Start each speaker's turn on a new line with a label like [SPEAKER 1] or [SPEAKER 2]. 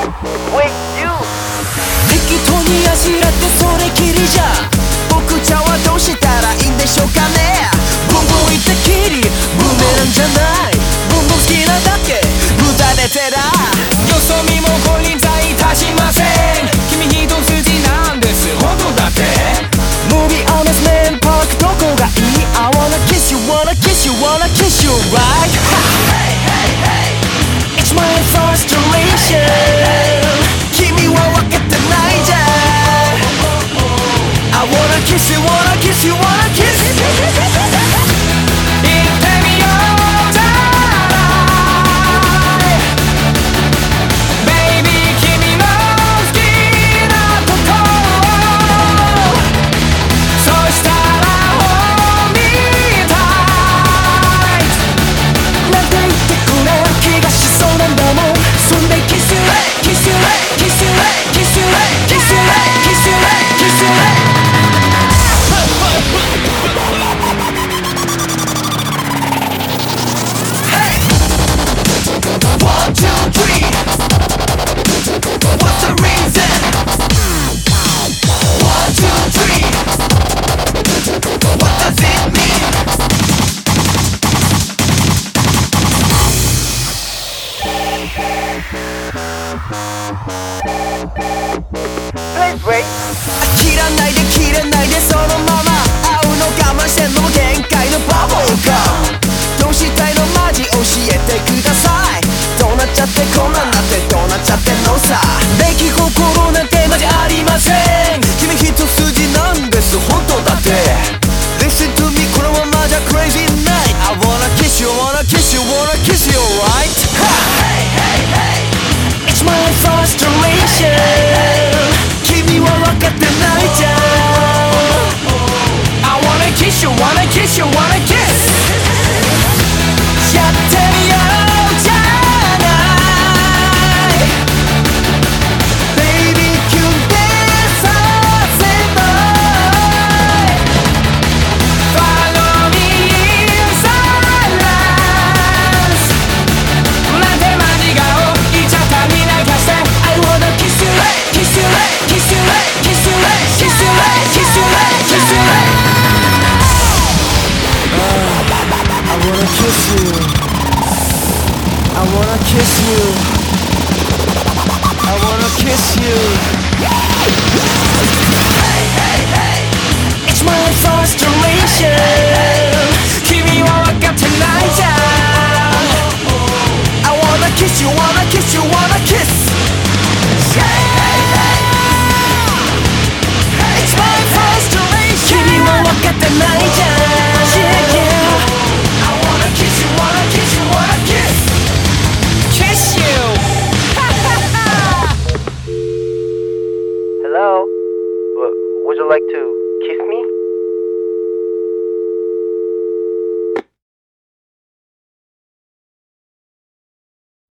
[SPEAKER 1] Wait, you!
[SPEAKER 2] 適当にあしらってそれきりじゃ僕ちゃんはどうしたらいいんでしょうかね。ブンブン言ったきりブーメランじゃないブンブン好きなだけ無駄でてらよそ見もこりざいたしません。君一筋なんです本当だって。ムービーアメスメンパークどこがいい I wanna kiss you wanna kiss you wanna kiss you right It's my frustration 君は分かってないじゃん I wanna kiss you wanna kiss you wanna kiss 言ってみようじゃない Baby 君の好きなとこそしたら Hold me tight なんて言ってくれる気がしそうなんだもん。そんで Kiss you Kiss you Kiss you Kiss you Kiss you Kiss you Kiss you One, two, three. What's the reason? One, two, three. What does it mean?
[SPEAKER 1] Please wait!
[SPEAKER 2] 切らないで切れないでそのまま会うの我慢してんのも限界のバブルガム。どうしたいのマジ教えてください。どうなっちゃってこんなんなってどうなっちゃってんのさ。出来心なんてマジありません。君一筋なんです本当だって。Listen to me このままじゃ crazy night I wanna kiss you wanna kiss you wanna kiss you right It's my frustration 君は分かってないじゃん I wanna kiss you wanna kiss you wanna kiss やってみようじゃない Baby キュンでさせない Follow me in silence なんてマジ顔言っちゃった見流して I wanna kiss you kiss you kiss you kiss you kiss you kiss you kiss you I wanna kiss you I wanna kiss you I wanna kiss you It's my frustration 君は分かってないじゃん I wanna kiss you wanna kiss you wanna kiss It's my frustration 君は分かってないじゃん Yeah yeah I wanna kiss you wanna kiss you wanna kiss Kiss you
[SPEAKER 1] Hello? Would you like to kiss me?